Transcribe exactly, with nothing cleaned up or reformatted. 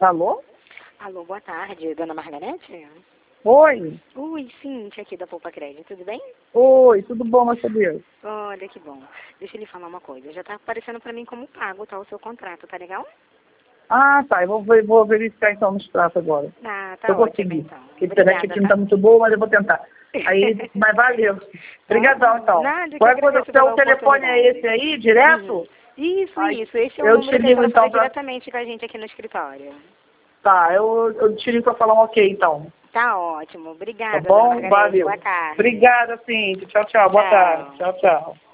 Alô? Alô, boa tarde, dona Margarete? Oi. Oi, Cíntia aqui da Poupa Crédito, tudo bem? Oi, tudo bom, graças a Deus? Olha que bom. Deixa eu lhe falar uma coisa, já tá aparecendo pra mim como pago, tá, o seu contrato, tá legal? Ah, tá, eu vou, ver- vou verificar então no extrato agora. Ah, tá Eu ótimo consegui. então. A internet Obrigada, aqui não tá? tá muito boa, mas eu vou tentar. Aí, mas valeu. Obrigadão, então. Nada, que Qualquer coisa, agradeço o pela seu telefone é oportunidade. esse aí, Uhum. direto? Isso, Aí, isso, esse é o eu te número que a ligo senhora fala então pra... diretamente com a gente aqui no escritório. Tá, eu, eu te ligo pra falar um ok, então. Tá ótimo, Tá obrigada, dona bom? Margarete, Valeu. boa tarde. Obrigada, Cintia. Tchau, tchau. Boa tarde. Tchau. Tchau, tchau.